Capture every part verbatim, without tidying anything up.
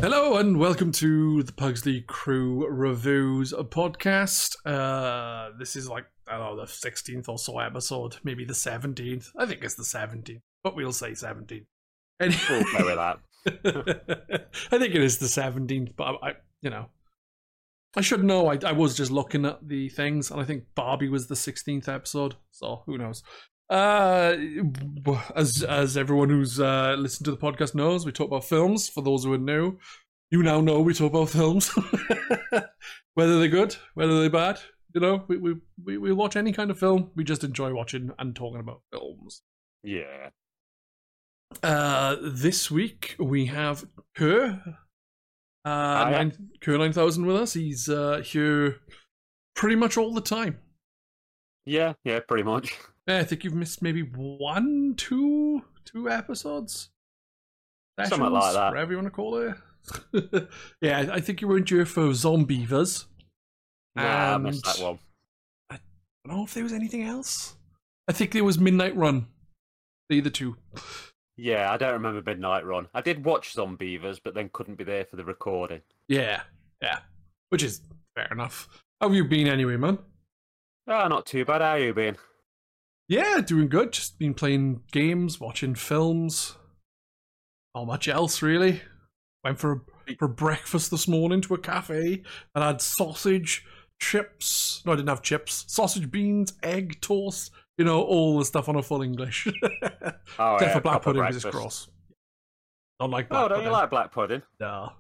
Hello and welcome to the Pugsley Crew Reviews podcast. Uh, this is like, I don't know, the sixteenth or so episode, maybe the seventeenth. I think it's the seventeenth, but we'll say seventeenth. Anyway, we'll go with that. I think it is the seventeenth, but I, I you know, I should know. I, I was just looking at the things, and I think Barbie was the sixteenth episode, so who knows. Uh, as as everyone who's uh, listened to the podcast knows, we talk about films. For those who are new, you now know we talk about films, whether they're good, whether they're bad. You know, we we we, we watch any kind of film. We just enjoy watching and talking about films. Yeah. Uh, this week we have Kerr, uh, Hiya. nine, Kerr nine thousand with us. He's uh, here pretty much all the time. Yeah, yeah, pretty much. Yeah, I think you've missed maybe one, two, two episodes. Something Sessions, like that. Whatever you want to call it. Yeah, I think you weren't here for Zombievers. Nah, I missed that one. I don't know if there was anything else. I think there was Midnight Run. The other two. Yeah, I don't remember Midnight Run. I did watch Zombievers, but then couldn't be there for the recording. Yeah, yeah. Which is fair enough. How have you been anyway, man? Ah, oh, not too bad. How you been? Yeah, doing good. Just been playing games, watching films. Not much else, really. Went for for breakfast this morning to a cafe and had sausage, chips. No, I didn't have chips. Sausage, beans, egg, toast. You know, all the stuff on a full English. Oh, Except yeah, for black proper pudding, because it's breakfast. gross. Don't like black Oh, don't pudding. you like black pudding? No.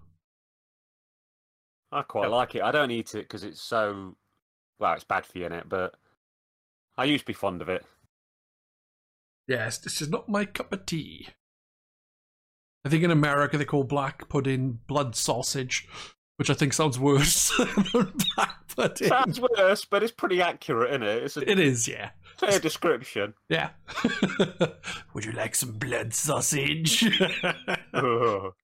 I quite Yep. like it. I don't eat it because it's so... Well, it's bad for you, innit? But I used to be fond of it. Yes, this is not my cup of tea. I think in America they call black pudding blood sausage, which I think sounds worse than black pudding. Sounds worse, but it's pretty accurate, isn't it? It's a It is, yeah. fair description. Yeah. Would you like some blood sausage? Ugh.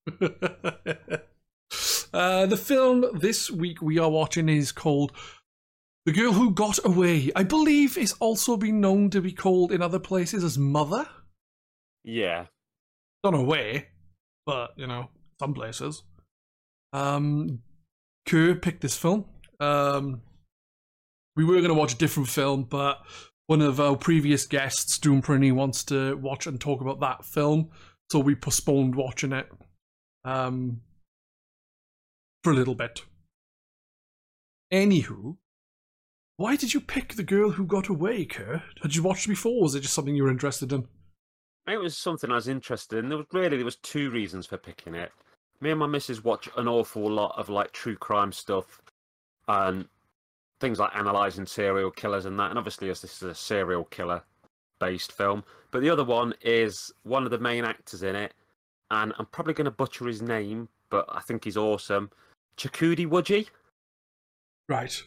uh, the film this week we are watching is called The Girl Who Got Away. I believe it's also been known to be called in other places as Mother. Yeah. Don't know where, but, you know, some places. Um, Kerr picked this film. Um, we were going to watch a different film, but one of our previous guests, Doom Prinny, wants to watch and talk about that film, so we postponed watching it um, for a little bit. Anywho, why did you pick The Girl Who Got Away, Kerr? Had you watched it before, or was it just something you were interested in? It was something I was interested in. There was really there was two reasons for picking it. Me and my missus watch an awful lot of like true crime stuff and things like analysing serial killers and that. And obviously, as this is a serial killer based film, but the other one is one of the main actors in it, and I'm probably going to butcher his name, but I think he's awesome. Chakudi Wudgie. Right.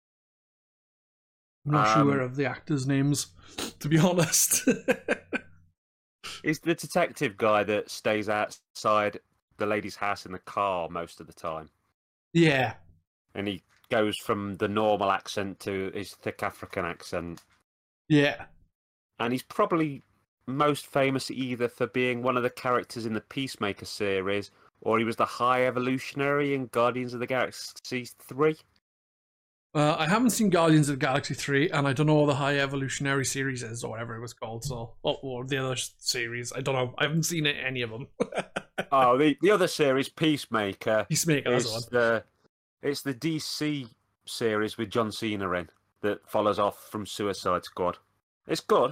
I'm not Um, sure of the actors' names, to be honest. He's the detective guy that stays outside the lady's house in the car most of the time. Yeah. And he goes from the normal accent to his thick African accent. Yeah. And he's probably most famous either for being one of the characters in the Peacemaker series, or he was the High Evolutionary in Guardians of the Galaxy three. Uh, I haven't seen Guardians of the Galaxy three, and I don't know what the High Evolutionary series is, or whatever it was called, so... Or, or the other series. I don't know. I haven't seen it, any of them. Oh, the, the other series, Peacemaker, Peacemaker, that's the one. is the, it's the D C series with John Cena in that follows off from Suicide Squad. It's good.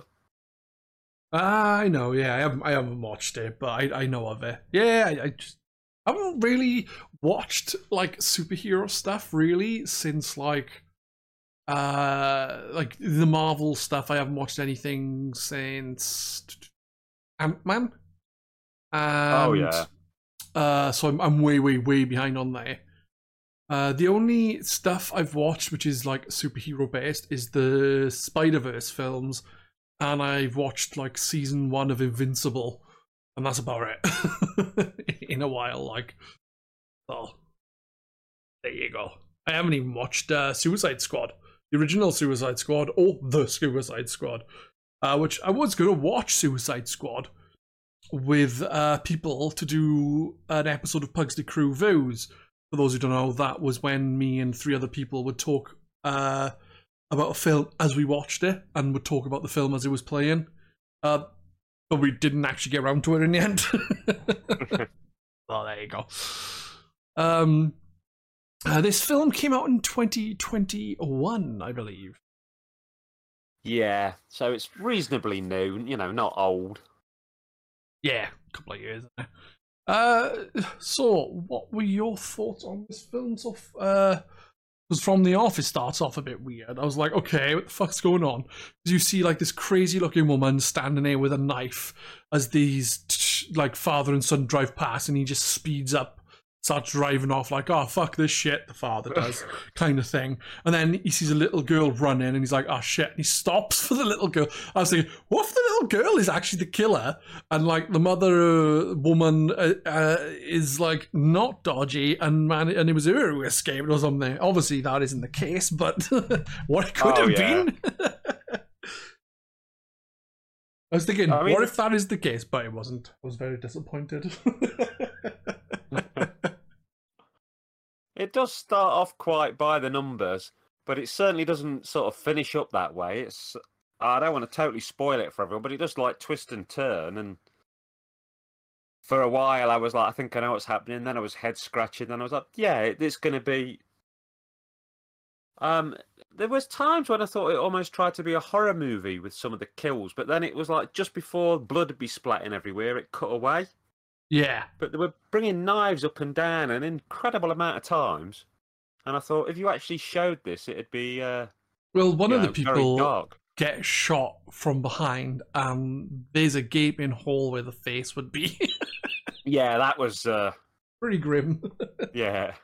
I know, yeah. I haven't, I haven't watched it, but I, I know of it. Yeah, I, I just... I haven't really watched, like, superhero stuff, really, since, like... Uh, like, the Marvel stuff. I haven't watched anything since... Ant-Man? And, Oh, yeah. Uh, so I'm, I'm way, way, way behind on there. Uh, the only stuff I've watched, which is like superhero based, is the Spider-Verse films, and I've watched like season one of Invincible, and that's about it. In a while, like, oh, there you go. I haven't even watched uh, Suicide Squad, the original Suicide Squad, or the Suicide Squad, uh, which I was gonna watch Suicide Squad. with uh, people to do an episode of Pugsley Crew Views. For those who don't know, that was when me and three other people would talk uh, about a film as we watched it, and would talk about the film as it was playing. Uh, but we didn't actually get around to it in the end. Oh, there you go. Um, uh, this film came out in twenty twenty-one, I believe. Yeah, so it's reasonably new, you know, not old. Yeah, a couple of years. Uh, so, what were your thoughts on this film? So, uh, because from the off, it starts off a bit weird. I was like, okay, what the fuck's going on? Because you see, like, this crazy-looking woman standing there with a knife as these, like, father and son drive past, and he just speeds up, starts driving off like, oh, fuck this shit, the father does, kind of thing. And then he sees a little girl running, and he's like, oh, shit, and he stops for the little girl. I was thinking, what if the little girl is actually the killer? And, like, the mother uh, woman uh, uh, is, like, not dodgy, and man, and it was her who escaped or something. Obviously, that isn't the case, but what it could Oh, have yeah. been. I was thinking, I mean- what if that is the case? But it wasn't. I was very disappointed. It does start off quite by the numbers, but it certainly doesn't sort of finish up that way. It's I don't want to totally spoil it for everyone, but it does like twist and turn. And for a while, I was like, I think I know what's happening. Then I was head scratching. Then I was like, yeah, it- it's going to be. Um, there was times when I thought it almost tried to be a horror movie with some of the kills, but then it was like just before blood would be splatting everywhere, it cut away. Yeah. But they were bringing knives up and down an incredible amount of times. And I thought, if you actually showed this, it'd be uh, Well, one you of the know, very people dark. get shot from behind, and there's a gaping hole where the face would be. Yeah, that was, uh, Pretty grim. yeah.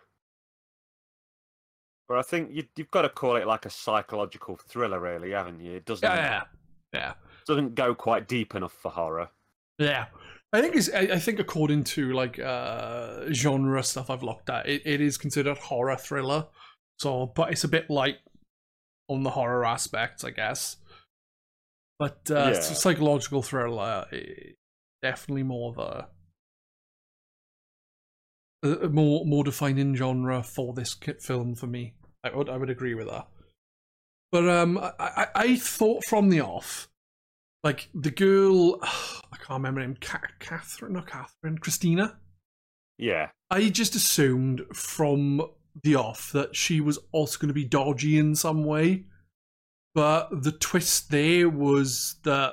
But I think you, you've got to call it like a psychological thriller, really, haven't you? It doesn't, Yeah, yeah, doesn't go quite deep enough for horror. yeah. I think it's. I, I think according to like uh, genre stuff I've looked at, it, it is considered horror thriller. So, but it's a bit light on the horror aspects, I guess. But uh, Yeah. it's a psychological thriller, eh, definitely more of a, a more more defining genre for this ki- film for me. I would I would agree with that. But um, I, I, I thought from the off, like the girl, I can't remember her name, Ca- Catherine, not Catherine, Christina. Yeah. I just assumed from the off that she was also going to be dodgy in some way. But the twist there was that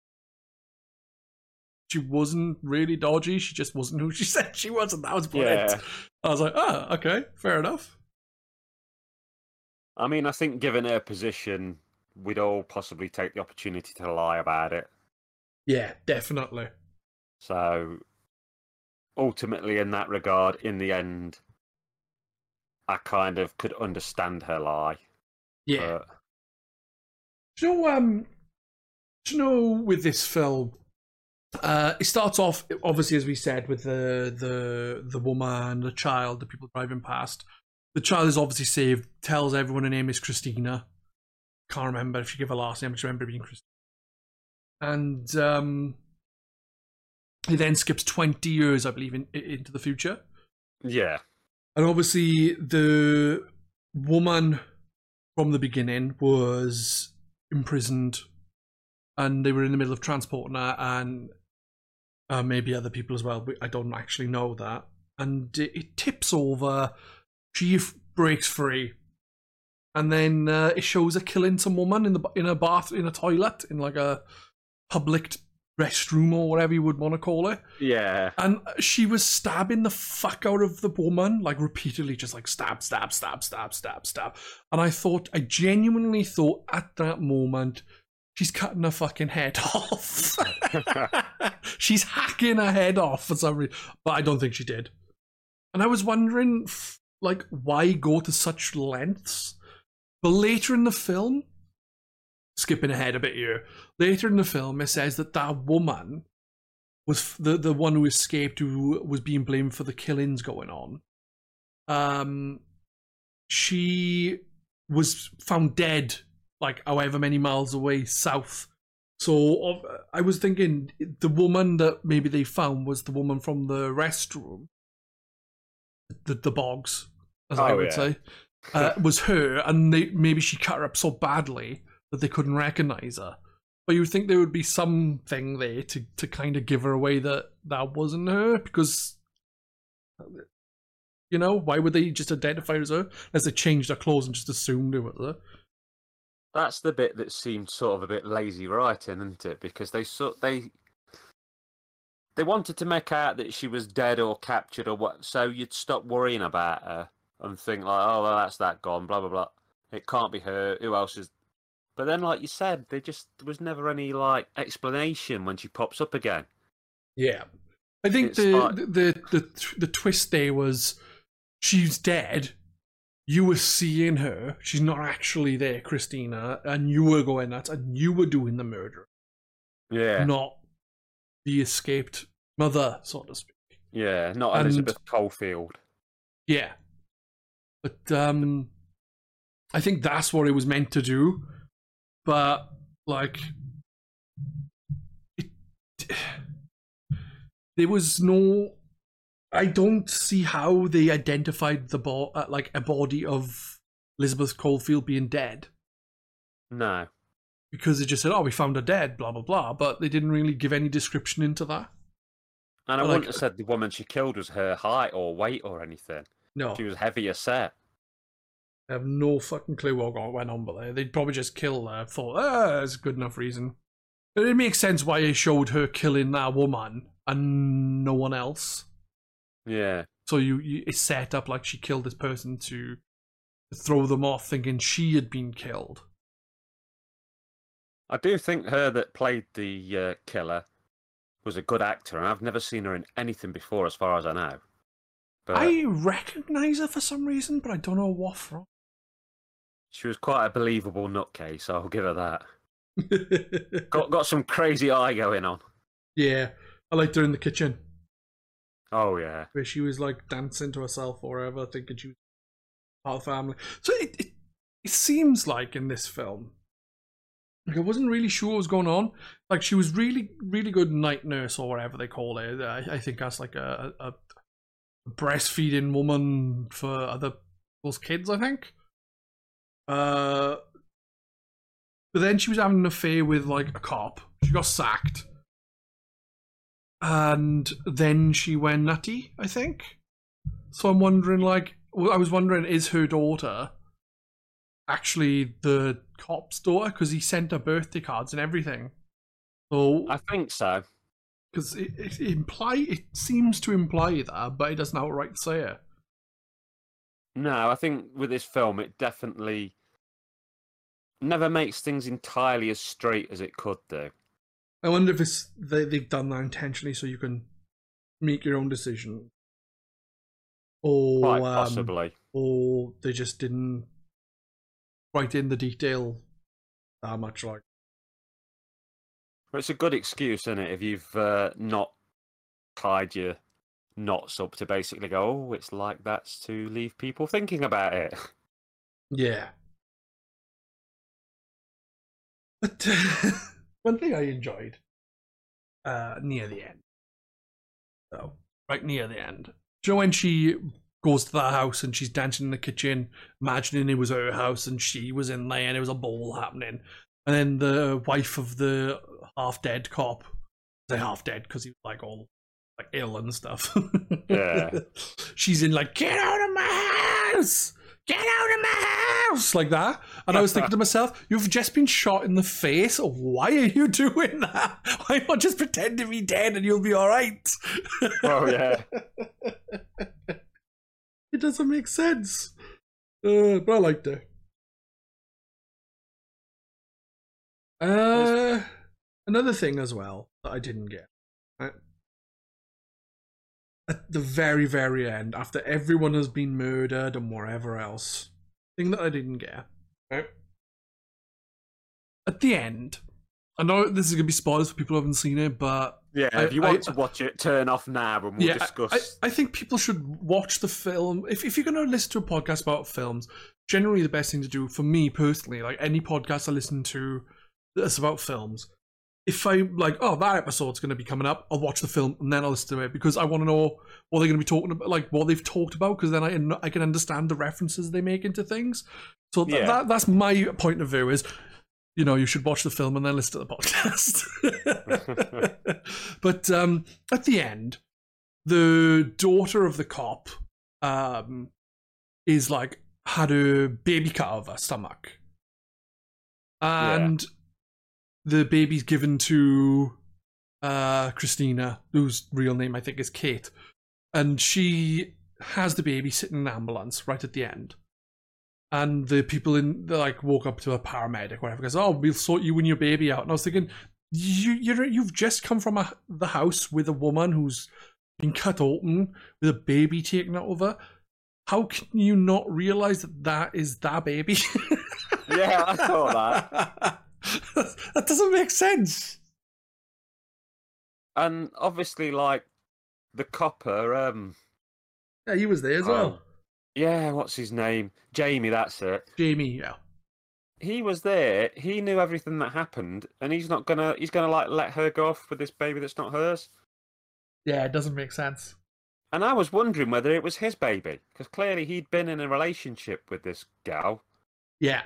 she wasn't really dodgy. She just wasn't who she said she was, and that was brilliant. Yeah. I was like, oh, okay, fair enough. I mean, I think given her position, we'd all possibly take the opportunity to lie about it. Yeah, definitely. So, ultimately, in that regard, in the end, I kind of could understand her lie. Yeah. But Do you know, um, do you know with this film, uh, it starts off obviously as we said with the the the woman, the child, the people driving past. The child is obviously saved. Tells everyone her name is Christina. Can't remember if she gave her last name. I just remember it being Christina. And um, it then skips twenty years, I believe, in, into the future. yeah, And obviously, the woman from the beginning was imprisoned, and they were in the middle of transporting her, and uh, maybe other people as well. But I don't actually know that. And it, it tips over. She f- breaks free, and then uh, it shows her killing some woman in the in a bath, in a toilet, in like a public restroom or whatever you would want to call it. yeah, And she was stabbing the fuck out of the woman, like repeatedly, just like stab, stab, stab, stab, stab, stab. And I thought, I genuinely thought at that moment, she's cutting her fucking head off. She's hacking her head off for some reason. But I don't think she did. And I was wondering, f- like, why go to such lengths? But later in the film, skipping ahead a bit here, later in the film, it says that that woman was the the one who escaped, who was being blamed for the killings going on. Um, she was found dead, like however many miles away south So uh, I was thinking the woman that maybe they found was the woman from the restroom, the the bogs, as Oh, I would yeah. say, uh, was her, and they maybe she cut her up so badly that they couldn't recognize her. But you would think there would be something there to, to kind of give her away that that wasn't her, because, you know, why would they just identify her as her? Unless they changed her clothes and just assumed it was her. That's the bit that seemed sort of a bit lazy writing, isn't it? Because they sort they they wanted to make out that she was dead or captured or what, so you'd stop worrying about her and think like, oh, well, that's that gone, blah blah blah. It can't be her. Who else is? But then, like you said, there just there was never any like explanation when she pops up again. Yeah, I think It's the, like- the the the the twist there was she's dead. You were seeing her. She's not actually there, Christina, and you were going nuts, and you were doing the murder, Yeah, not the escaped mother, so to speak. yeah, not And- Elizabeth Caulfield. Yeah, but um, I think that's what it was meant to do. But like, it, there was no. I don't see how they identified the bo- uh, like a body of Elizabeth Caulfield being dead, No, because they just said, "Oh, we found her dead," blah blah blah. But they didn't really give any description into that. and I Like- wouldn't have said the woman she killed was her height or weight or anything. No, She was heavier set. I have no fucking clue what go- went on, but they- they'd probably just kill her. Thought, ah, that's a good enough reason. It makes sense why they showed her killing that woman and no one else. Yeah, So you, you it's set up like she killed this person to throw them off, thinking she had been killed. I do think her that played the uh, killer was a good actor, and I've never seen her in anything before, as far as I know. But I recognise her for some reason, but I don't know what from. she was quite a believable nutcase. I'll give her that. Got got some crazy eye going on. Yeah, I liked her in the kitchen Oh yeah, where she was like dancing to herself or whatever, thinking she was part of the family. So it, it it seems like in this film, like I wasn't really sure what was going on. Like she was really really good night nurse or whatever they call it. I, I think that's like a, a, a breastfeeding woman for other people's kids, I think. Uh, but then she was having an affair with like a cop. She got sacked. And then she went nutty, I think. So I'm wondering, like, well, I was wondering, is her daughter actually the cop's daughter? Because he sent her birthday cards and everything. So, I think so. because it, it imply, it seems to imply that, but it doesn't outright say it. No, I think with this film, it definitely never makes things entirely as straight as it could do. I wonder if it's they, they've done that intentionally so you can make your own decision, or Quite um, possibly. or they just didn't write in the detail that much. Like, But it's a good excuse, isn't it, if you've uh, not tied your knots up to basically go, oh, it's like that's to leave people thinking about it. yeah. But one thing I enjoyed uh, near the end, so right near the end, do you know when she goes to that house and she's dancing in the kitchen, imagining it was her house and she was in there and there was a ball happening, and then the wife of the half-dead cop, say half-dead because he was like all like ill and stuff. Yeah. She's in like, get out of my house! Get out of my house! Like that. And I was thinking to myself, you've just been shot in the face. Why are you doing that? Why not just pretend to be dead and you'll be alright? Oh, yeah. It doesn't make sense. Uh, but I liked it. Uh, another thing as well that I didn't get. Right? At the very, very end, after everyone has been murdered and whatever else, thing that I didn't get. Right? At the end, I know this is going to be spoilers for people who haven't seen it, but Yeah, I- if you want I- to watch it, turn off now and we'll yeah, I- discuss. I, I think people should watch the film. If if you're going to listen to a podcast about films, generally the best thing to do for me personally, like any podcast I listen to that's about films, if I'm like, oh, that episode's going to be coming up, I'll watch the film and then I'll listen to it because I want to know what they're going to be talking about, like what they've talked about, because then I I can understand the references they make into things. So th- Yeah. that that's my point of view. Is you know you should watch the film and then listen to the podcast. But um, at the end, the daughter of the cop um, is like had a baby cut out of her stomach, and. Yeah. The baby's given to uh, Christina, whose real name I think is Kate, and she has the baby sitting in an ambulance right at the end. And the people in they like walk up to a paramedic, or whatever, goes, "Oh, we'll sort you and your baby out." And I was thinking, you you're, you've just come from a, the house with a woman who's been cut open with a baby taken out of her. How can you not realize that that is that baby? Yeah, I saw that. That doesn't make sense. And obviously, like the copper, um, yeah, he was there as oh, well. Yeah, what's his name? Jamie. That's it. Jamie. Yeah. He was there. He knew everything that happened, and he's not gonna. He's gonna like let her go off with this baby that's not hers. Yeah, it doesn't make sense. And I was wondering whether it was his baby, because clearly he'd been in a relationship with this gal. Yeah.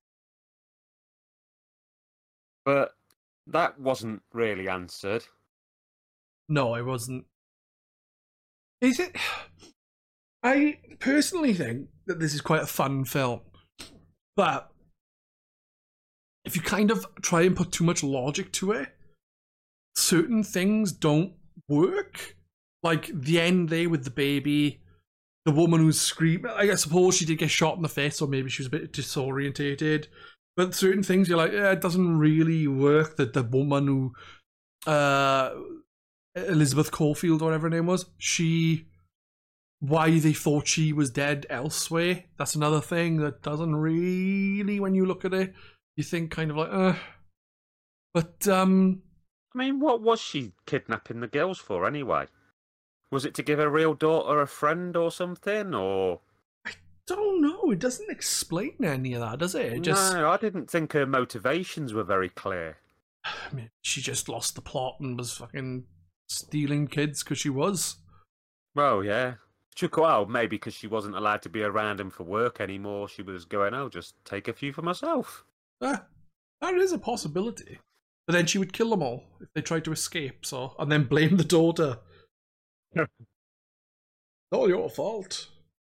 But that wasn't really answered. No, it wasn't. Is it? I personally think that this is quite a fun film. But if you kind of try and put too much logic to it, certain things don't work. Like the end there with the baby, the woman who's screaming. I suppose she did get shot in the face, or maybe she was a bit disorientated. But certain things you're like, yeah, it doesn't really work. That the woman who, uh, Elizabeth Caulfield, or whatever her name was, she, why they thought she was dead elsewhere. That's another thing that doesn't really, when you look at it, you think kind of like, uh. But, um. I mean, what was she kidnapping the girls for anyway? Was it to give her real daughter a friend or something, or? Don't know. It doesn't explain any of that, does it? It just... No, I didn't think her motivations were very clear. I mean, she just lost the plot and was fucking stealing kids because she was. Well, yeah. Took a while, maybe because she wasn't allowed to be around him for work anymore. She was going, "Oh, just take a few for myself." Uh, that is a possibility. But then she would kill them all if they tried to escape, so and then blame the daughter. It's all your fault.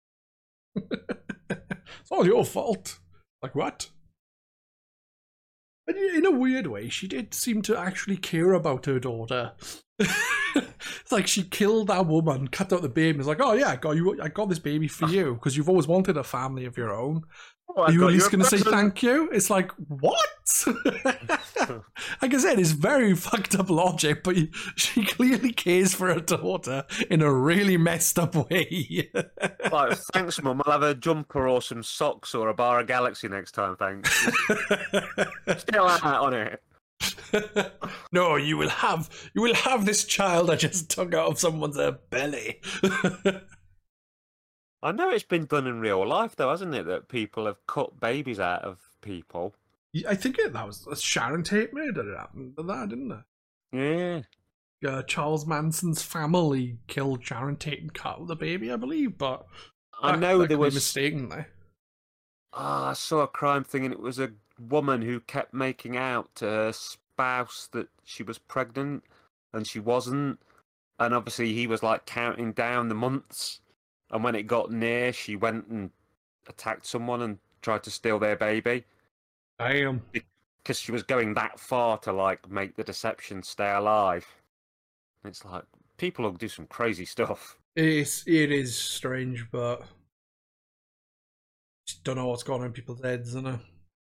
It's all your fault. Like what? And in a weird way, she did seem to actually care about her daughter. It's like she killed that woman, cut out the baby. It's like, oh yeah, I got you. I got this baby for you because you've always wanted a family of your own. Oh, Are you at least going to say thank you? It's like, what? Like I said, it's very fucked up logic, but she clearly cares for her daughter in a really messed up way. Like, thanks, Mum. I'll have a jumper or some socks or a bar of Galaxy next time, thanks. Still out on it. No, you will have you will have this child I just took out of someone's uh, belly. I know it's been done in real life, though, hasn't it? That people have cut babies out of people. I think it, that was Sharon Tate murder. It happened to that, didn't it? Yeah. Uh, Charles Manson's family killed Sharon Tate and cut out the baby, I believe. But I that, know that there was mistakenly. Ah, oh, I saw a crime thing, and it was a woman who kept making out to her spouse that she was pregnant, and she wasn't. And obviously, he was like counting down the months. And when it got near, she went and attacked someone and tried to steal their baby. Damn. Because she was going that far to, like, make the deception stay alive. It's like, people will do some crazy stuff. It's, it is strange, but just don't know what's going on in people's heads, isn't it?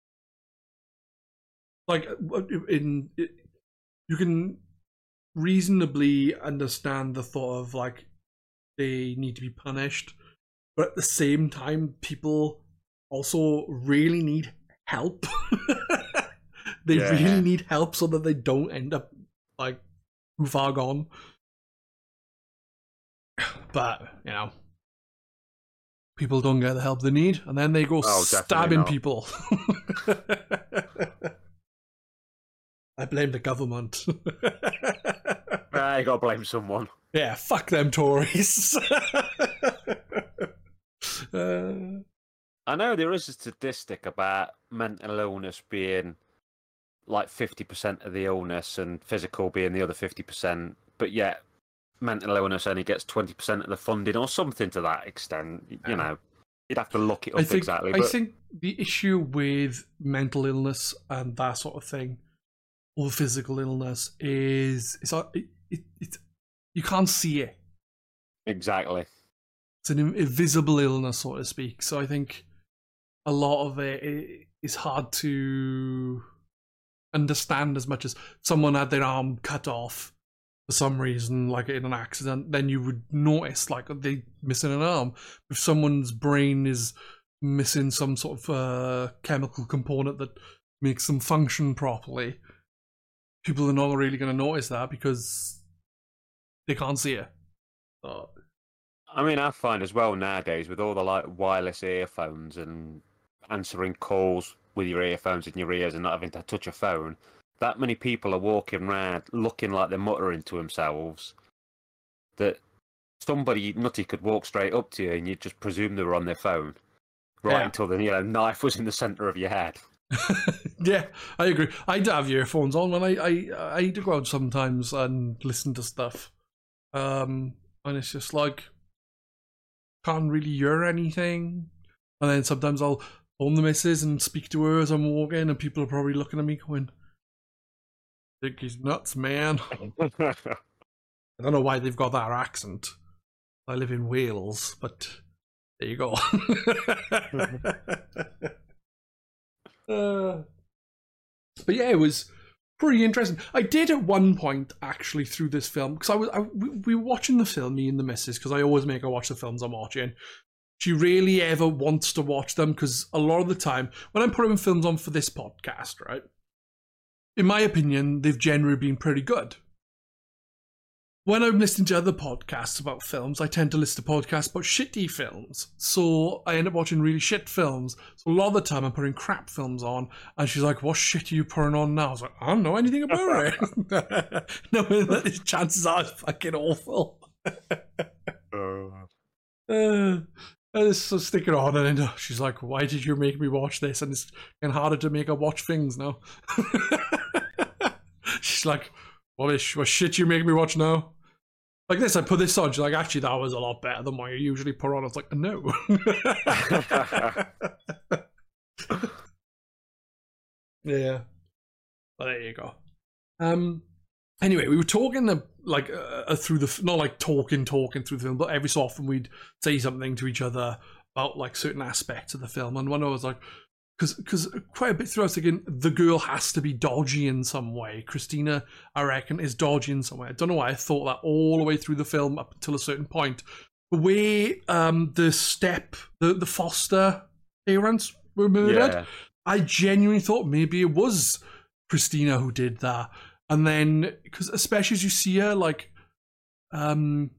Like, in, it, you can reasonably understand the thought of, like, they need to be punished, but at the same time, people also really need help. They yeah. really need help so that they don't end up like too far gone. But you know, people don't get the help they need, and then they go oh, stabbing not. people. I blame the government. I gotta blame someone. Yeah, fuck them Tories. uh, I know there is a statistic about mental illness being like fifty percent of the illness and physical being the other fifty percent, but yet mental illness only gets twenty percent of the funding or something to that extent. You know, you'd have to look it up I think, exactly. I But... think the issue with mental illness and that sort of thing, or physical illness, is it's, it, it, it, you can't see it. Exactly. It's an invisible illness, so to speak. So I think a lot of it is hard to understand as much as someone had their arm cut off for some reason, like in an accident, then you would notice like they missing an arm. If someone's brain is missing some sort of uh, chemical component that makes them function properly, people are not really going to notice that because they can't see it. So, I mean, I find as well nowadays with all the like wireless earphones and answering calls with your earphones in your ears and not having to touch a phone, that many people are walking around looking like they're muttering to themselves that somebody nutty could walk straight up to you and you'd just presume they were on their phone right yeah. until the you know, knife was in the centre of your head. Yeah, I agree. I'd have earphones on when I, I, I used to go out sometimes and listen to stuff. Um, and it's just like, can't really hear anything. And then sometimes I'll phone the missus and speak to her as I'm walking, and people are probably looking at me going, I think he's nuts, man. I don't know why they've got that accent. I live in Wales, but there you go. uh, but yeah, it was pretty interesting. I did at one point actually through this film, because I was I, we, we were watching the film, me and the missus, because I always make her watch the films I'm watching. She rarely ever wants to watch them because a lot of the time when I'm putting films on for this podcast, right, in my opinion, they've generally been pretty good. When I'm listening to other podcasts about films, I tend to listen to podcasts about shitty films. So I end up watching really shit films. So a lot of the time I'm putting crap films on, and she's like, what shit are you putting on now? I was like, I don't know anything about it. Knowing that chances are it's fucking awful. uh, I just stick it on, and then she's like, why did you make me watch this? And it's getting harder to make her watch things now. She's like, what is what shit you make me watch now? Like this, I put this on. She's like, actually, that was a lot better than what you usually put on. I was like, no. Yeah. Well, there you go. Um. Anyway, we were talking the, like uh, through the not like talking, talking through the film, but every so often we'd say something to each other about like certain aspects of the film. And one I was like, because because quite a bit through, I was thinking the girl has to be dodgy in some way. Christina, I reckon, is dodgy in some way. I don't know why I thought that all the way through the film up until a certain point. The way um the step, the the foster parents were murdered, yeah. I genuinely thought maybe it was Christina who did that. And then, because especially as you see her, like, um,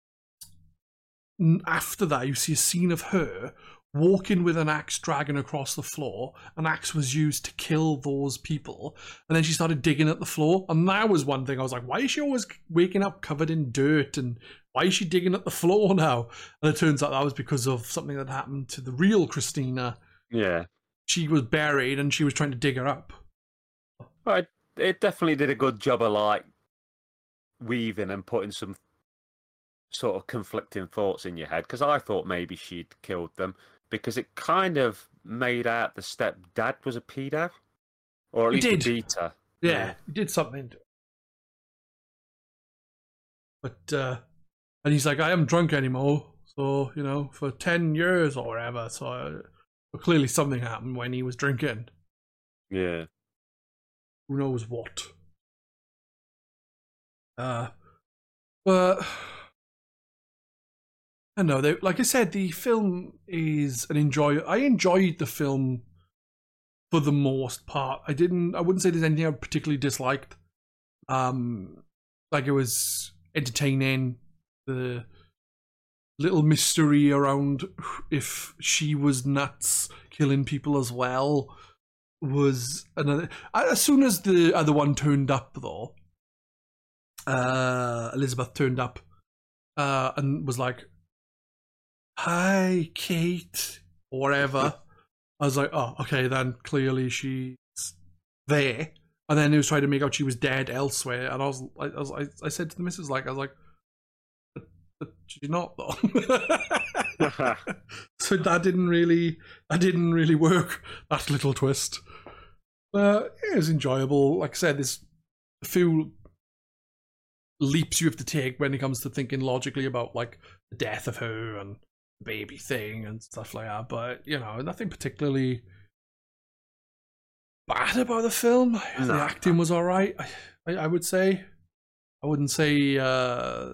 after that, you see a scene of her walking with an axe dragging across the floor. An axe was used to kill those people. And then she started digging at the floor. And that was one thing I was like, why is she always waking up covered in dirt? And why is she digging at the floor now? And it turns out that was because of something that happened to the real Christina. Yeah. She was buried and she was trying to dig her up. Right. It definitely did a good job of like weaving and putting some sort of conflicting thoughts in your head, because I thought maybe she'd killed them, because it kind of made out the stepdad was a pedo, or at least a beater. Yeah, yeah, he did something. But uh, and he's like, I am drunk anymore, so you know, for ten years or whatever. So uh, but clearly something happened when he was drinking. Yeah. Who knows what? Uh, but I know. They, like I said, the film is an enjoy. I enjoyed the film for the most part. I didn't. I wouldn't say there's anything I particularly disliked. Um, like it was entertaining. The little mystery around if she was nuts killing people as well was another. As soon as the other one turned up, though, uh, Elizabeth turned up uh, and was like, "Hi, Kate," or whatever. I was like, "Oh, okay, then clearly she's there." And then he was trying to make out she was dead elsewhere, and I was, I, I, was, I, I said to the missus, like, I was like, "But, but she's not, though." So that didn't really, that didn't really work. That little twist. But yeah, it was enjoyable. Like I said, there's a few leaps you have to take when it comes to thinking logically about like the death of her and the baby thing and stuff like that. But you know, nothing particularly bad about the film. No. The acting was all right. I, I, I would say. I wouldn't say. Uh,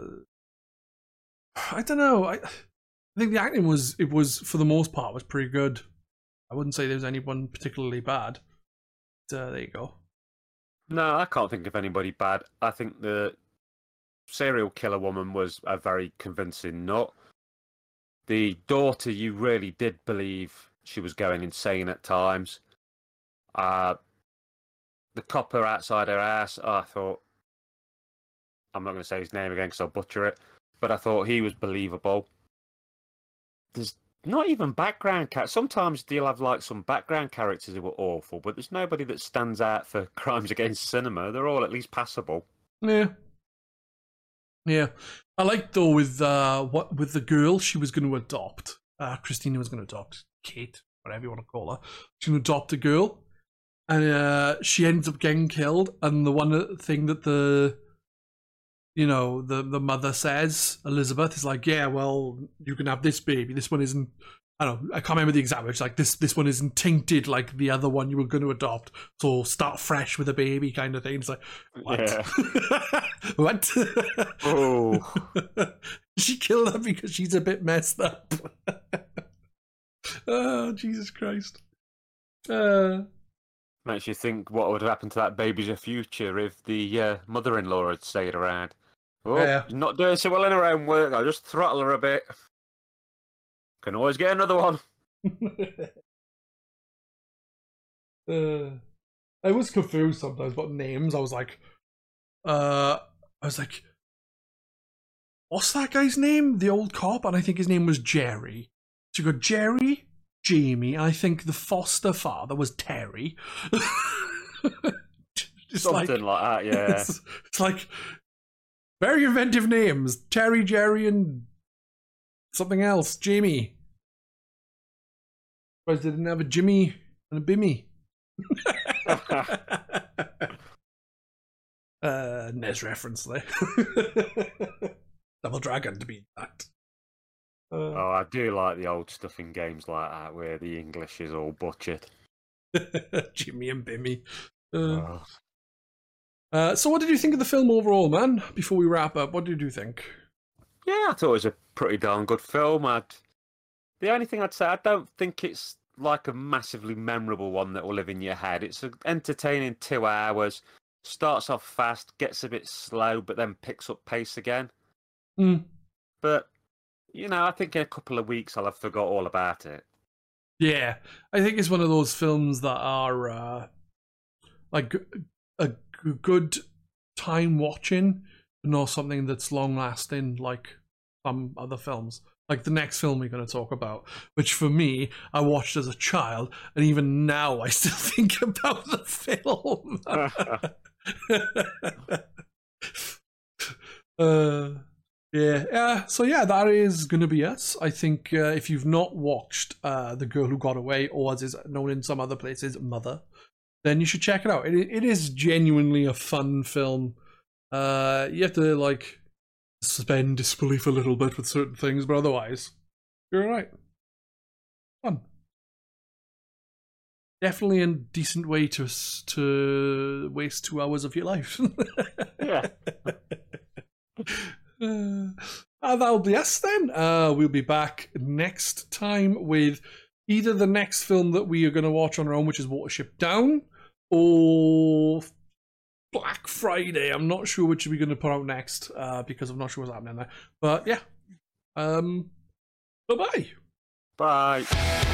I don't know. I, I think the acting was. It was for the most part was pretty good. I wouldn't say there was anyone particularly bad. Uh, there you go. No, I can't think of anybody bad. I think the serial killer woman was a very convincing nut. The daughter, you really did believe she was going insane at times. Uh, the copper outside her ass, I thought, I'm not going to say his name again because I'll butcher it, but I thought he was believable. There's not even background characters. Sometimes you'll have like some background characters who were awful, but there's nobody that stands out for crimes against cinema. They're all at least passable. Yeah. Yeah. I liked though with uh what with the girl she was going to adopt. Uh Christina was going to adopt Kate, whatever you want to call her. She's going to adopt a girl. And uh she ends up getting killed, and the one thing that the you know, the, the mother says, Elizabeth, is like, yeah, well, you can have this baby. This one isn't, I don't know, I can't remember the exact words. Like, this this one isn't tainted like the other one you were going to adopt. So start fresh with a baby kind of thing. It's like, what? Yeah. What? Oh. She killed her because she's a bit messed up. Oh, Jesus Christ. Uh... Makes you think what would happen to that baby's a future if the uh, mother-in-law had stayed around. Oh, yeah. Not doing so well in her own work. I'll just throttle her a bit. Can always get another one. uh, I was confused sometimes about names. I was like, uh, I was like, what's that guy's name? The old cop, and I think his name was Jerry. So you go Jerry, Jamie, and I think the foster father was Terry. Something like, like that, yeah. It's, it's like very inventive names: Terry, Jerry, and something else. Jamie. Surprised they didn't have a Jimmy and a Bimmy. uh, N E S reference there. Double Dragon, to be exact. Uh, oh, I do like the old stuff in games like that where the English is all butchered. Jimmy and Bimmy. Uh, oh. uh, so what did you think of the film overall, man? Before we wrap up, what did you think? Yeah, I thought it was a pretty darn good film. I'd... The only thing I'd say, I don't think it's like a massively memorable one that will live in your head. It's an entertaining two hours, starts off fast, gets a bit slow, but then picks up pace again. Mm. But, you know, I think in a couple of weeks I'll have forgot all about it. Yeah, I think it's one of those films that are uh, like a good time watching, but not something that's long lasting like some other films. Like the next film we're going to talk about, which for me, I watched as a child, and even now I still think about the film. uh, yeah, yeah. So yeah, that is going to be us. I think uh, if you've not watched uh, The Girl Who Got Away, or as is known in some other places, Mother, then you should check it out. It, it is genuinely a fun film. Uh, you have to like suspend disbelief a little bit with certain things, but otherwise, you're alright. Fun. Definitely a decent way to to waste two hours of your life. Yeah. uh, that'll be us then. Uh, we'll be back next time with either the next film that we are going to watch on our own, which is Watership Down, or Black Friday. I'm not sure which we're going to put out next uh, because I'm not sure what's happening there. But yeah. Um, bye-bye. Bye.